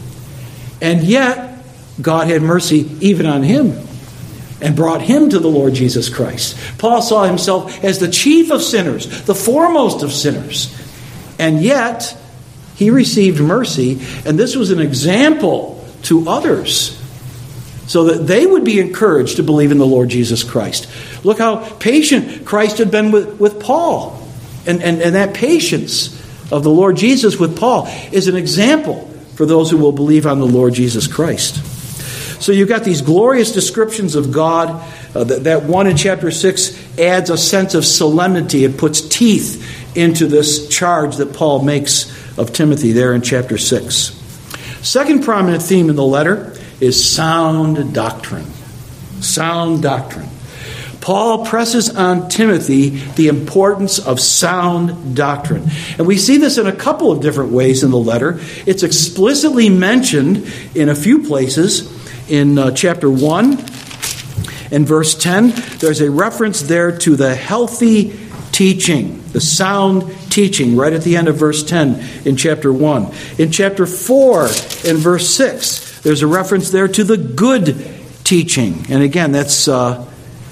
And yet, God had mercy even on him and brought him to the Lord Jesus Christ. Paul saw himself as the chief of sinners, the foremost of sinners. And yet, he received mercy, and this was an example to others, so that they would be encouraged to believe in the Lord Jesus Christ. Look how patient Christ had been with Paul. And that patience of the Lord Jesus with Paul is an example for those who will believe on the Lord Jesus Christ. So you've got these glorious descriptions of God. That one in chapter 6 adds a sense of solemnity. It puts teeth into this charge that Paul makes of Timothy there in chapter 6. Second prominent theme in the letter is sound doctrine. Sound doctrine. Paul presses on Timothy the importance of sound doctrine. And we see this in a couple of different ways in the letter. It's explicitly mentioned in a few places. In chapter 1 and verse 10, there's a reference there to the healthy teaching, the sound teaching, right at the end of verse 10 in chapter 1. In chapter 4 and verse 6, there's a reference there to the good teaching. And again, that's, the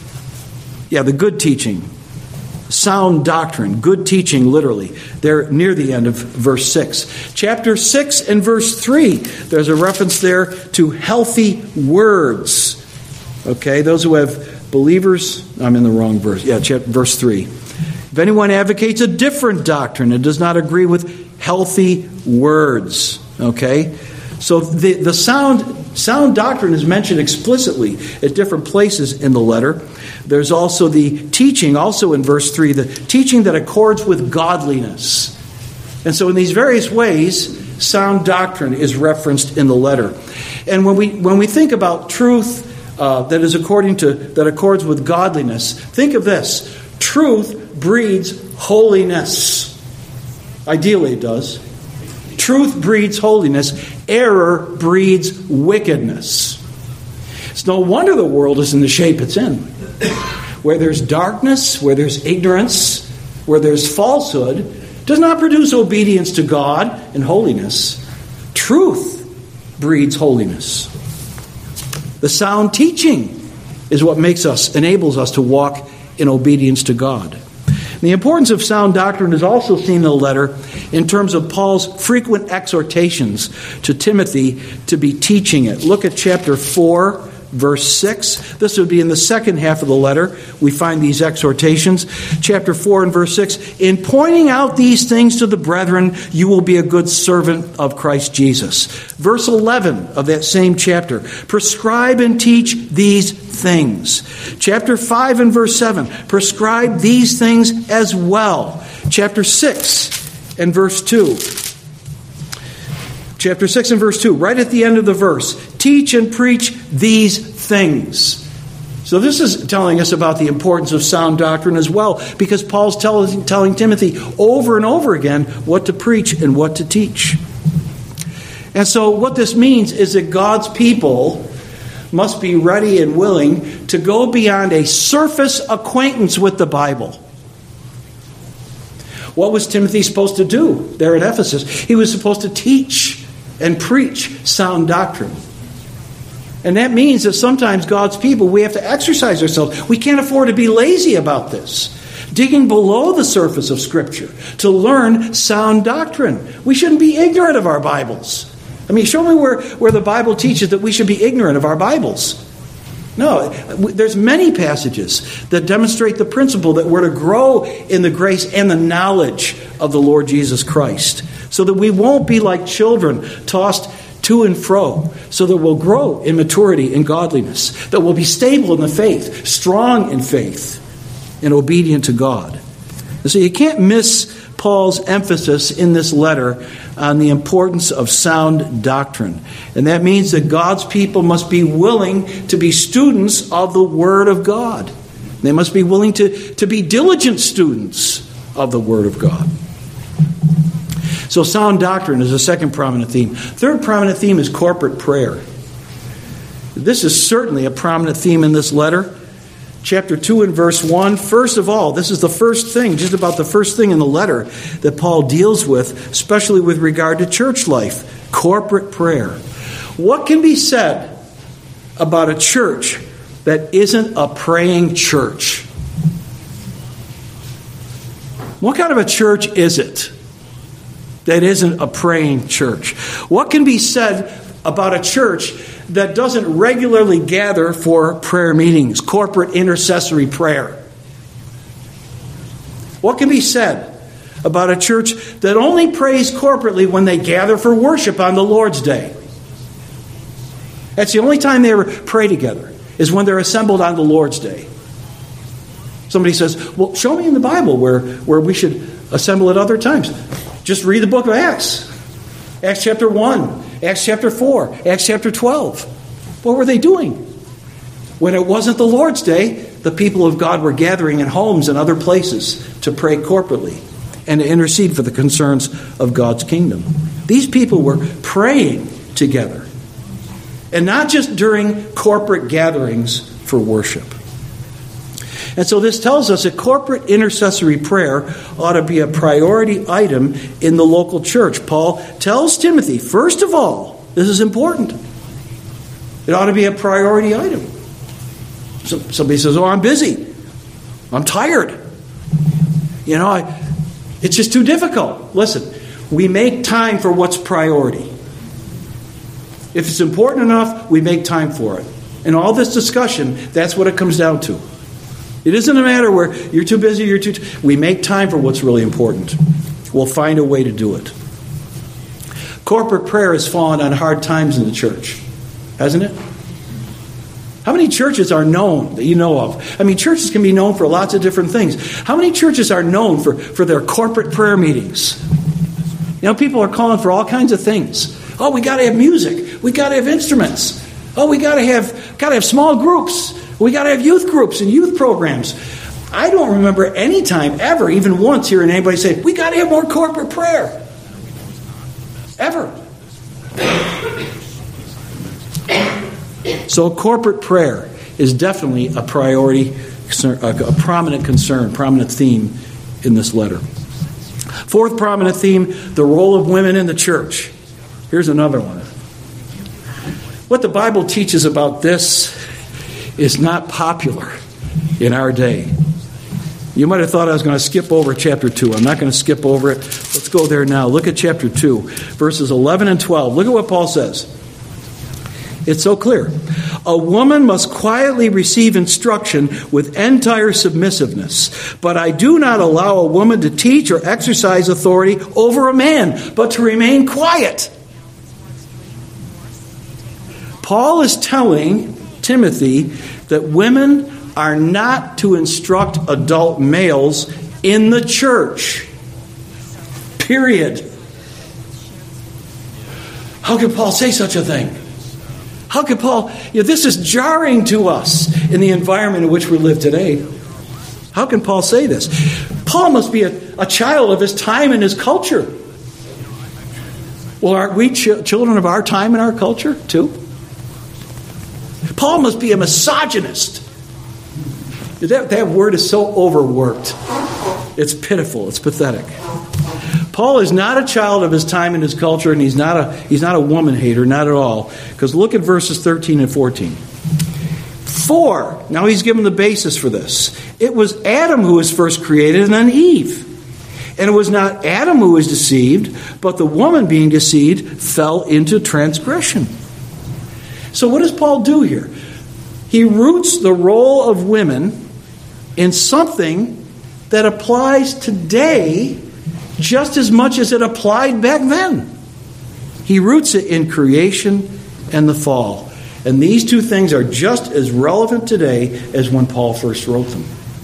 good teaching. Sound doctrine, good teaching, literally. They're near the end of verse 6. Chapter 6 and verse 3, there's a reference there to healthy words. Okay, those who have believers, I'm in the wrong verse. Verse 3. If anyone advocates a different doctrine and does not agree with healthy words. Okay, so the sound doctrine is mentioned explicitly at different places in the letter. There's also the teaching, also in verse 3, the teaching that accords with godliness. And so in these various ways, sound doctrine is referenced in the letter. And when we think about truth that accords with godliness, think of this. Truth breeds holiness. Ideally it does. Truth breeds holiness. Error breeds wickedness. It's no wonder the world is in the shape it's in. Where there's darkness, where there's ignorance, where there's falsehood, does not produce obedience to God and holiness. Truth breeds holiness. The sound teaching is what enables us to walk in obedience to God. The importance of sound doctrine is also seen in the letter in terms of Paul's frequent exhortations to Timothy to be teaching it. Look at chapter 4, verse 6. This would be in the second half of the letter. We find these exhortations. Chapter 4 and verse 6. In pointing out these things to the brethren, you will be a good servant of Christ Jesus. Verse 11 of that same chapter. Prescribe and teach these things. Chapter 5 and verse 7. Prescribe these things as well. Chapter 6 and verse 2. Chapter 6 and verse 2, right at the end of the verse. Teach and preach these things. So this is telling us about the importance of sound doctrine as well, because Paul's telling Timothy over and over again what to preach and what to teach. And so what this means is that God's people must be ready and willing to go beyond a surface acquaintance with the Bible. What was Timothy supposed to do there at Ephesus? He was supposed to teach and preach sound doctrine. And that means that sometimes God's people, we have to exercise ourselves. We can't afford to be lazy about this. Digging below the surface of Scripture to learn sound doctrine. We shouldn't be ignorant of our Bibles. I mean, show me where the Bible teaches that we should be ignorant of our Bibles. No, there's many passages that demonstrate the principle that we're to grow in the grace and the knowledge of the Lord Jesus Christ, so that we won't be like children tossed to and fro, so that we'll grow in maturity and godliness, that we'll be stable in the faith, strong in faith, and obedient to God. And so you can't miss Paul's emphasis in this letter on the importance of sound doctrine. And that means that God's people must be willing to be students of the Word of God. They must be willing to be diligent students of the Word of God. So sound doctrine is a second prominent theme. Third prominent theme is corporate prayer. This is certainly a prominent theme in this letter. Chapter 2 and verse 1. First of all, this is the first thing, just about the first thing in the letter that Paul deals with, especially with regard to church life. Corporate prayer. What can be said about a church that isn't a praying church? What kind of a church is it that isn't a praying church? What can be said about a church that doesn't regularly gather for prayer meetings, corporate intercessory prayer? What can be said about a church that only prays corporately when they gather for worship on the Lord's Day? That's the only time they ever pray together, is when they're assembled on the Lord's Day. Somebody says, well, show me in the Bible where we should assemble at other times. Just read the book of Acts. Acts chapter 1, Acts chapter 4, Acts chapter 12. What were they doing? When it wasn't the Lord's Day, the people of God were gathering in homes and other places to pray corporately and to intercede for the concerns of God's kingdom. These people were praying together, and not just during corporate gatherings for worship. And so this tells us that corporate intercessory prayer ought to be a priority item in the local church. Paul tells Timothy, first of all, this is important. It ought to be a priority item. Somebody says, oh, I'm busy. I'm tired. It's just too difficult. Listen, we make time for what's priority. If it's important enough, we make time for it. In all this discussion, that's what it comes down to. It isn't a matter where you're too busy, we make time for what's really important. We'll find a way to do it. Corporate prayer has fallen on hard times in the church, hasn't it? How many churches are known that you know of? I mean, churches can be known for lots of different things. How many churches are known for their corporate prayer meetings? People are calling for all kinds of things. Oh, we got to have music. We got to have instruments. Oh, we got to have small groups. We got to have youth groups and youth programs. I don't remember any time ever, even once, hearing anybody say, we got to have more corporate prayer. Ever. So corporate prayer is definitely a priority, a prominent concern, prominent theme in this letter. Fourth prominent theme, the role of women in the church. Here's another one. What the Bible teaches about this is not popular in our day. You might have thought I was going to skip over chapter 2. I'm not going to skip over it. Let's go there now. Look at chapter 2, verses 11 and 12. Look at what Paul says. It's so clear. A woman must quietly receive instruction with entire submissiveness. But I do not allow a woman to teach or exercise authority over a man, but to remain quiet. Paul is telling Timothy that women are not to instruct adult males in the church. Period. How could Paul say such a thing? How could Paul... this is jarring to us in the environment in which we live today. How can Paul say this? Paul must be a child of his time and his culture. Well, aren't we children of our time and our culture too? Paul must be a misogynist. That word is so overworked. It's pitiful. It's pathetic. Paul is not a child of his time and his culture, and he's not a woman hater, not at all. Because look at verses 13 and 14. For, now he's given the basis for this. It was Adam who was first created, and then Eve. And it was not Adam who was deceived, but the woman being deceived fell into transgression. So what does Paul do here? He roots the role of women in something that applies today just as much as it applied back then. He roots it in creation and the fall. And these two things are just as relevant today as when Paul first wrote them.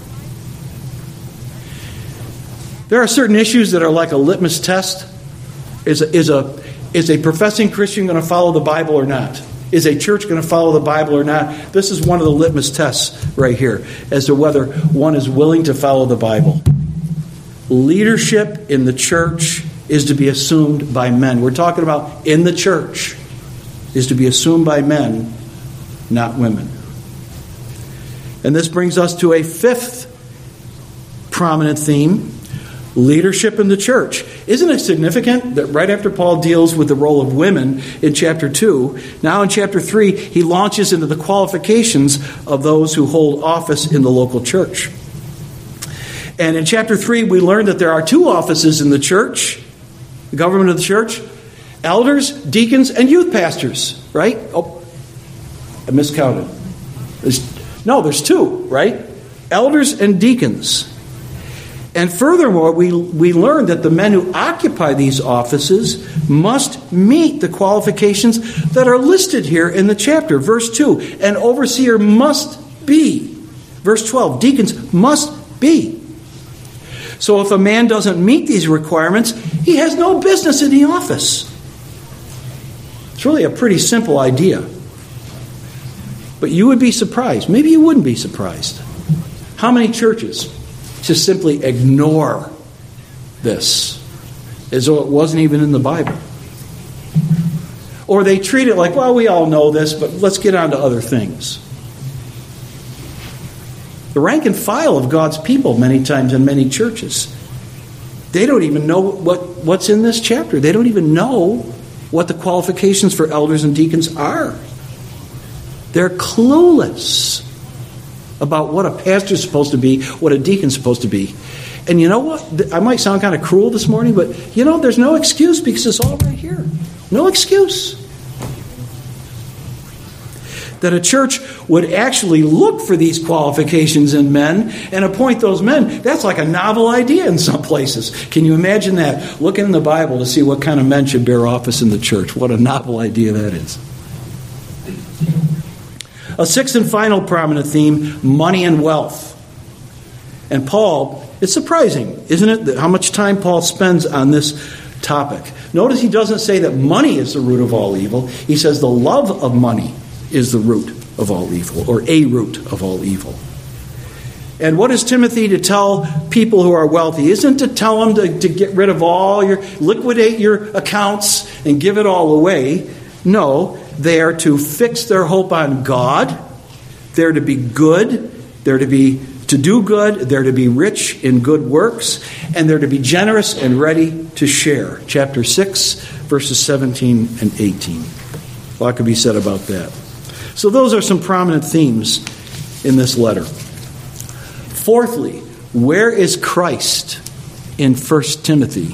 There are certain issues that are like a litmus test. Is a professing Christian going to follow the Bible or not? Is a church going to follow the Bible or not? This is one of the litmus tests right here as to whether one is willing to follow the Bible. Leadership in the church is to be assumed by men. We're talking about in the church is to be assumed by men, not women. And this brings us to a fifth prominent theme. Leadership in the church. Isn't it significant that right after Paul deals with the role of women in chapter 2, now in chapter 3, he launches into the qualifications of those who hold office in the local church. And in chapter 3, we learn that there are two offices in the church, the government of the church: elders, deacons, and youth pastors, right? Oh, I miscounted. There's two, right? Elders and deacons. And furthermore, we learn that the men who occupy these offices must meet the qualifications that are listed here in the chapter. Verse 2, an overseer must be. Verse 12, deacons must be. So if a man doesn't meet these requirements, he has no business in the office. It's really a pretty simple idea. But you would be surprised. Maybe you wouldn't be surprised. How many churches just simply ignore this as though it wasn't even in the Bible? Or they treat it like, well, we all know this, but let's get on to other things. The rank and file of God's people many times in many churches, they don't even know what's in this chapter. They don't even know what the qualifications for elders and deacons are. They're clueless about what a pastor's supposed to be, what a deacon's supposed to be. And you know what? I might sound kind of cruel this morning, but there's no excuse because it's all right here. No excuse. That a church would actually look for these qualifications in men and appoint those men, that's like a novel idea in some places. Can you imagine that? Looking in the Bible to see what kind of men should bear office in the church. What a novel idea that is. A sixth and final prominent theme, money and wealth. And Paul, it's surprising, isn't it, that how much time Paul spends on this topic. Notice he doesn't say that money is the root of all evil. He says the love of money is the root of all evil, or a root of all evil. And what is Timothy to tell people who are wealthy? Isn't to tell them to get rid of liquidate your accounts and give it all away. No. they are to fix their hope on God. They're to be good. They're to do good. They're to be rich in good works. And they're to be generous and ready to share. Chapter 6, verses 17 and 18. A lot could be said about that. So those are some prominent themes in this letter. Fourthly, where is Christ in 1 Timothy?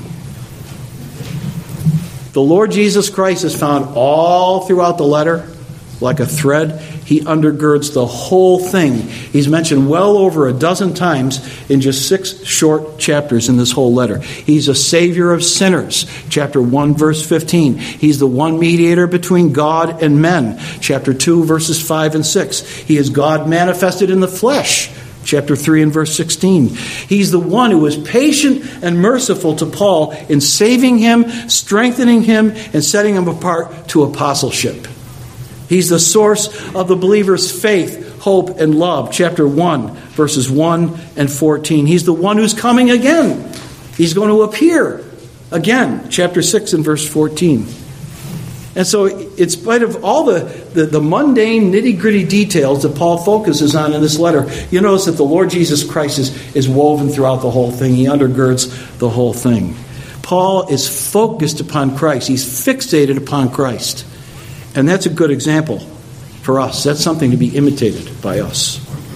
The Lord Jesus Christ is found all throughout the letter like a thread. He undergirds the whole thing. He's mentioned well over a dozen times in just 6 short chapters in this whole letter. He's a Savior of sinners, chapter 1, verse 15. He's the one mediator between God and men, chapter 2, verses 5 and 6. He is God manifested in the flesh, chapter 3 and verse 16. He's the one who was patient and merciful to Paul in saving him, strengthening him, and setting him apart to apostleship. He's the source of the believer's faith, hope, and love. Chapter 1, verses 1 and 14. He's the one who's coming again. He's going to appear again. Chapter 6 and verse 14. And so, in spite of all the mundane, nitty-gritty details that Paul focuses on in this letter, you notice that the Lord Jesus Christ is woven throughout the whole thing. He undergirds the whole thing. Paul is focused upon Christ. He's fixated upon Christ. And that's a good example for us. That's something to be imitated by us.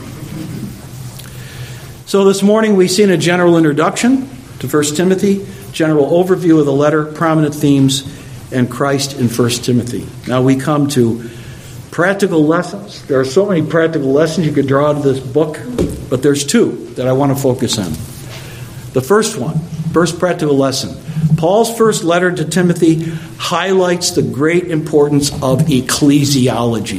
So this morning we've seen a general introduction to 1 Timothy, general overview of the letter, prominent themes, and Christ in 1 Timothy. Now we come to practical lessons. There are so many practical lessons you could draw out of this book, but there's 2 that I want to focus on. The first practical lesson. Paul's first letter to Timothy highlights the great importance of ecclesiology.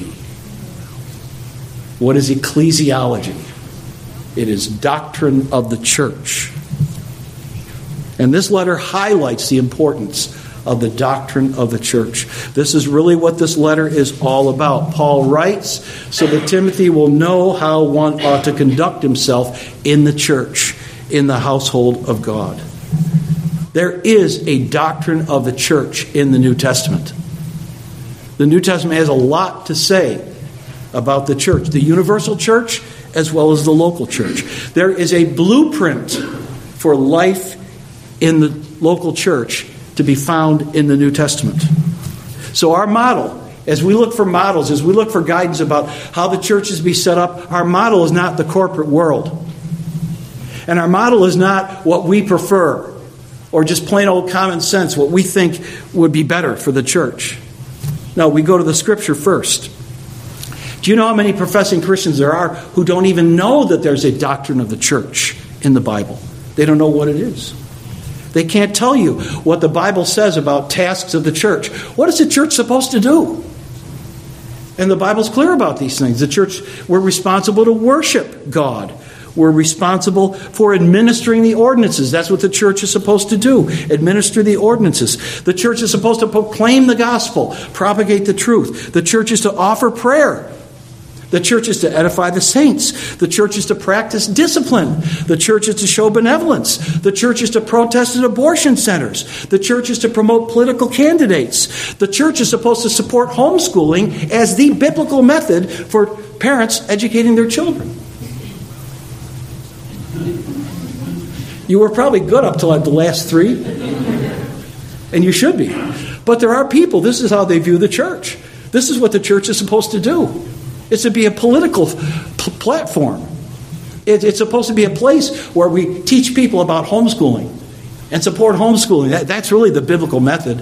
What is ecclesiology? It is doctrine of the church. And this letter highlights the importance of the doctrine of the church. This is really what this letter is all about. Paul writes so that Timothy will know how one ought to conduct himself in the church, in the household of God. There is a doctrine of the church in the New Testament. The New Testament has a lot to say about the church, the universal church as well as the local church. There is a blueprint for life in the local church to be found in the New Testament. So our model, as we look for models, as we look for guidance about how the churches be set up, our model is not the corporate world. And our model is not what we prefer, or just plain old common sense, what we think would be better for the church. No, we go to the Scripture first. Do you know how many professing Christians there are who don't even know that there's a doctrine of the church in the Bible? They don't know what it is. They can't tell you what the Bible says about tasks of the church. What is the church supposed to do? And the Bible's clear about these things. The church, we're responsible to worship God. We're responsible for administering the ordinances. That's what the church is supposed to do, administer the ordinances. The church is supposed to proclaim the gospel, propagate the truth. The church is to offer prayer. The church is to edify the saints. The church is to practice discipline. The church is to show benevolence. The church is to protest at abortion centers. The church is to promote political candidates. The church is supposed to support homeschooling as the biblical method for parents educating their children. You were probably good up to the last 3. And you should be. But there are people, this is how they view the church. This is what the church is supposed to do. It's to be a political platform. It's supposed to be a place where we teach people about homeschooling and support homeschooling. That's really the biblical method.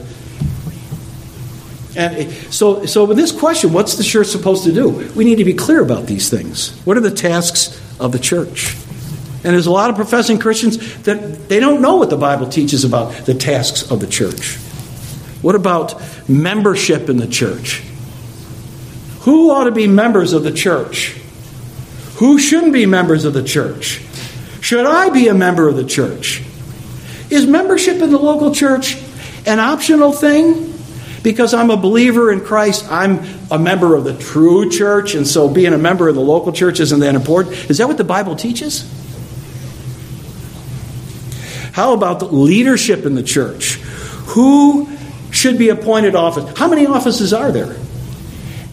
And so with this question, what's the church supposed to do? We need to be clear about these things. What are the tasks of the church? And there's a lot of professing Christians that they don't know what the Bible teaches about the tasks of the church. What about membership in the church? Who ought to be members of the church? Who shouldn't be members of the church? Should I be a member of the church? Is membership in the local church an optional thing? Because I'm a believer in Christ, I'm a member of the true church, and so being a member of the local church isn't that important. Is that what the Bible teaches? How about the leadership in the church? Who should be appointed office? How many offices are there?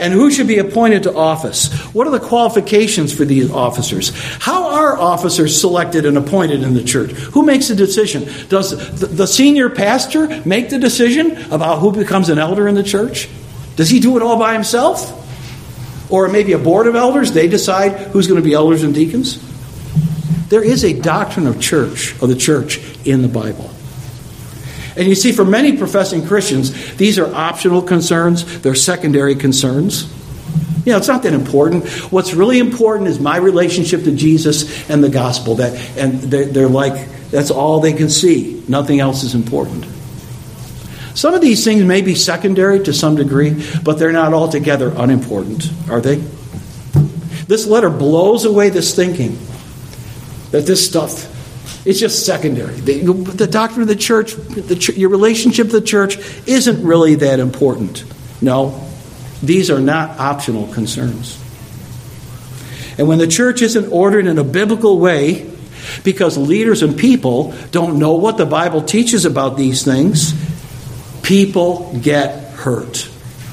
And who should be appointed to office? What are the qualifications for these officers? How are officers selected and appointed in the church? Who makes the decision? Does the senior pastor make the decision about who becomes an elder in the church? Does he do it all by himself? Or maybe a board of elders, they decide who's going to be elders and deacons? There is a doctrine of the church in the Bible. And you see, for many professing Christians, these are optional concerns. They're secondary concerns. It's not that important. What's really important is my relationship to Jesus and the gospel. They're like, that's all they can see. Nothing else is important. Some of these things may be secondary to some degree, but they're not altogether unimportant, are they? This letter blows away this thinking that this stuff, it's just secondary. The doctrine of the church, your relationship to the church isn't really that important. No, these are not optional concerns. And when the church isn't ordered in a biblical way, because leaders and people don't know what the Bible teaches about these things, people get hurt.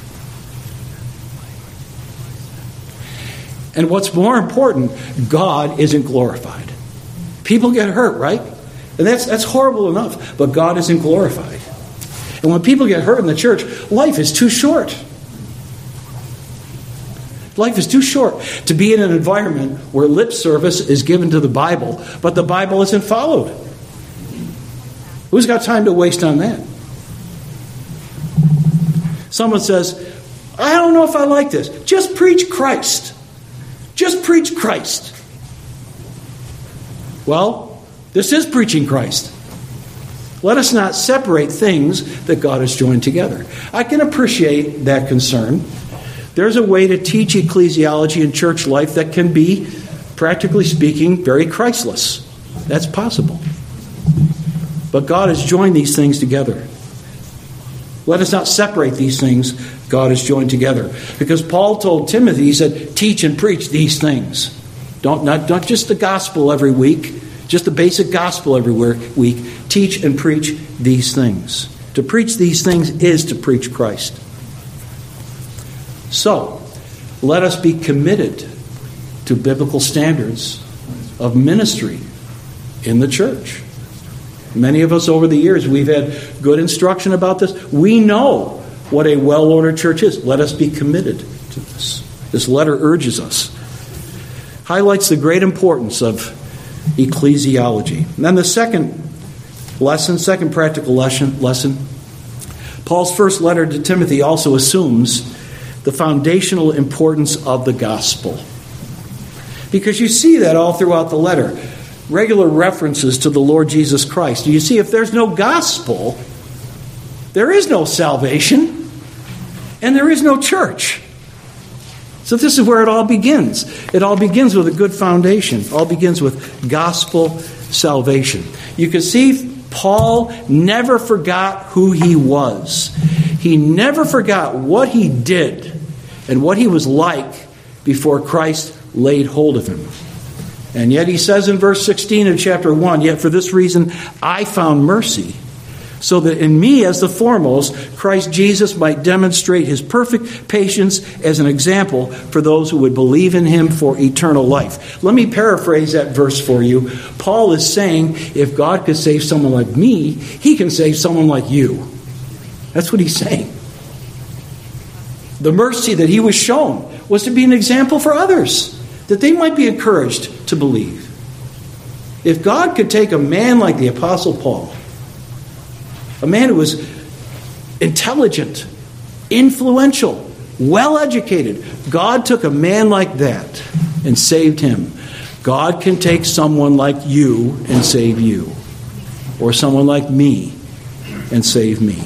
And what's more important, God isn't glorified. People get hurt, right? And that's horrible enough, but God isn't glorified. And when people get hurt in the church, life is too short. Life is too short to be in an environment where lip service is given to the Bible, but the Bible isn't followed. Who's got time to waste on that? Someone says, I don't know if I like this. Just preach Christ. Just preach Christ. Well, this is preaching Christ. Let us not separate things that God has joined together. I can appreciate that concern. There's a way to teach ecclesiology in church life that can be, practically speaking, very Christless. That's possible. But God has joined these things together. Let us not separate these things God has joined together. Because Paul told Timothy, he said, teach and preach these things. Not just the gospel every week, just the basic gospel every week. Teach and preach these things. To preach these things is to preach Christ. So, let us be committed to biblical standards of ministry in the church. Many of us over the years, we've had good instruction about this. We know what a well-ordered church is. Let us be committed to this. This letter urges us. Highlights the great importance of ecclesiology. And then the second practical lesson, Paul's first letter to Timothy also assumes the foundational importance of the gospel. Because you see that all throughout the letter. Regular references to the Lord Jesus Christ. You see, if there's no gospel, there is no salvation, and there is no church. So this is where it all begins. It all begins with a good foundation. It all begins with gospel salvation. You can see Paul never forgot who he was. He never forgot what he did and what he was like before Christ laid hold of him. And yet he says in verse 16 of chapter 1, yet for this reason I found mercy, so that in me as the foremost, Christ Jesus might demonstrate his perfect patience as an example for those who would believe in him for eternal life. Let me paraphrase that verse for you. Paul is saying, if God could save someone like me, he can save someone like you. That's what he's saying. The mercy that he was shown was to be an example for others, that they might be encouraged to believe. If God could take a man like the Apostle Paul, a man who was intelligent, influential, well-educated, God took a man like that and saved him. God can take someone like you and save you, or someone like me and save me.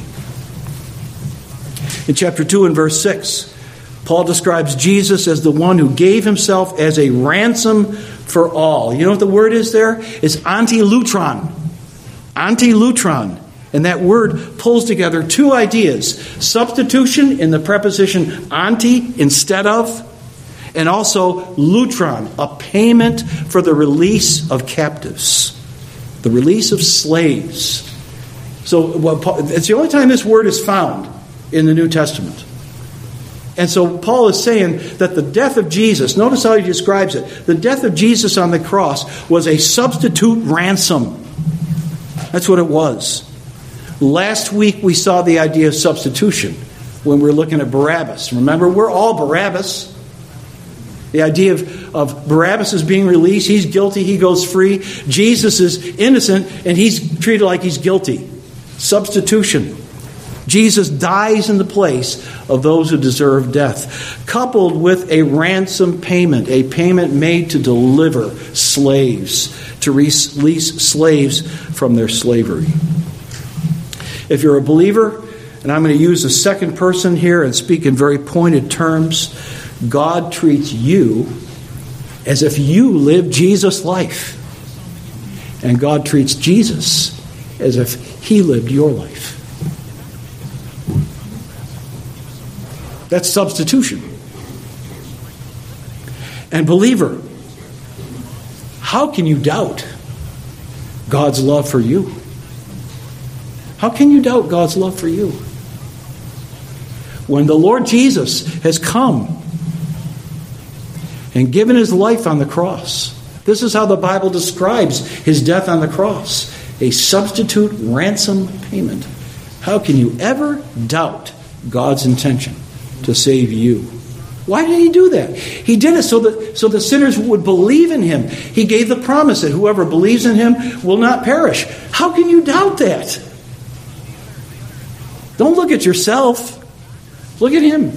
In chapter 2 and verse 6, Paul describes Jesus as the one who gave himself as a ransom for all. You know what the word is there? It's antilutron. Antilutron. And that word pulls together two ideas. Substitution in the preposition anti, instead of, and also lutron, a payment for the release of captives, the release of slaves. So it's the only time this word is found in the New Testament. And so Paul is saying that the death of Jesus, notice how he describes it. The death of Jesus on the cross was a substitute ransom. That's what it was. Last week we saw the idea of substitution when we were looking at Barabbas. Remember, we're all Barabbas. The idea of Barabbas is being released. He's guilty. He goes free. Jesus is innocent, and he's treated like he's guilty. Substitution. Jesus dies in the place of those who deserve death, coupled with a ransom payment, a payment made to deliver slaves, to release slaves from their slavery. If you're a believer, and I'm going to use the second person here and speak in very pointed terms, God treats you as if you lived Jesus' life. And God treats Jesus as if he lived your life. That's substitution. And believer, how can you doubt God's love for you? How can you doubt God's love for you? When the Lord Jesus has come and given his life on the cross. This is how the Bible describes his death on the cross. A substitute ransom payment. How can you ever doubt God's intention to save you? Why did he do that? He did it so the sinners would believe in him. He gave the promise that whoever believes in him will not perish. How can you doubt that? Don't look at yourself. Look at him.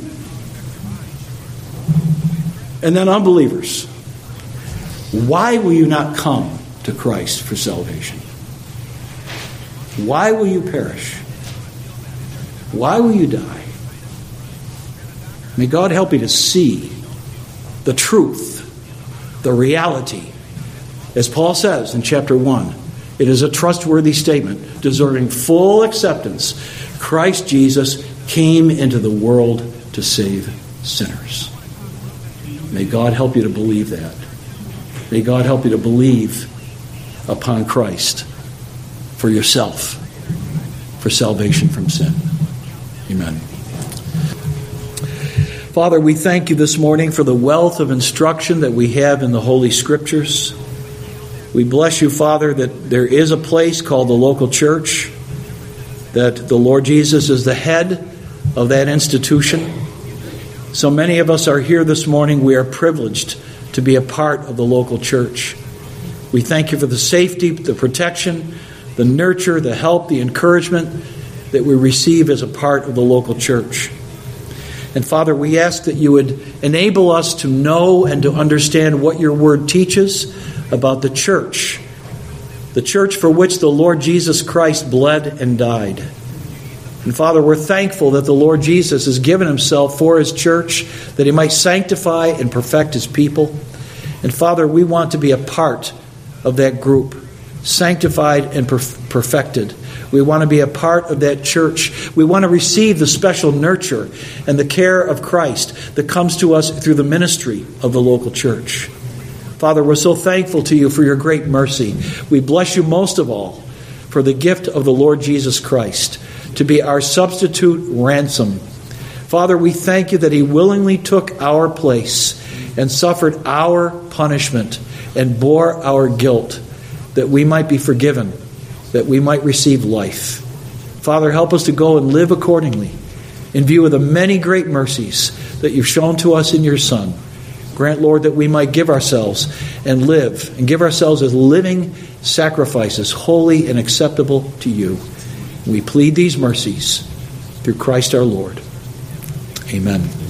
And then unbelievers, why will you not come to Christ for salvation? Why will you perish? Why will you die? May God help you to see the truth, the reality. As Paul says in chapter 1, it is a trustworthy statement, deserving full acceptance. Christ Jesus came into the world to save sinners. May God help you to believe that. May God help you to believe upon Christ for yourself, for salvation from sin. Amen. Father, we thank you this morning for the wealth of instruction that we have in the Holy Scriptures. We bless you, Father, that there is a place called the local church, that the Lord Jesus is the head of that institution. So many of us are here this morning. We are privileged to be a part of the local church. We thank you for the safety, the protection, the nurture, the help, the encouragement that we receive as a part of the local church. And Father, we ask that you would enable us to know and to understand what your word teaches about the church for which the Lord Jesus Christ bled and died. And Father, we're thankful that the Lord Jesus has given himself for his church, that he might sanctify and perfect his people. And Father, we want to be a part of that group, sanctified and perfected. We want to be a part of that church. We want to receive the special nurture and the care of Christ that comes to us through the ministry of the local church. Father, we're so thankful to you for your great mercy. We bless you most of all for the gift of the Lord Jesus Christ to be our substitute ransom. Father, we thank you that he willingly took our place and suffered our punishment and bore our guilt, that we might be forgiven, that we might receive life. Father, help us to go and live accordingly in view of the many great mercies that you've shown to us in your Son. Grant, Lord, that we might give ourselves and live and give ourselves as living sacrifices, holy and acceptable to you. We plead these mercies through Christ our Lord. Amen.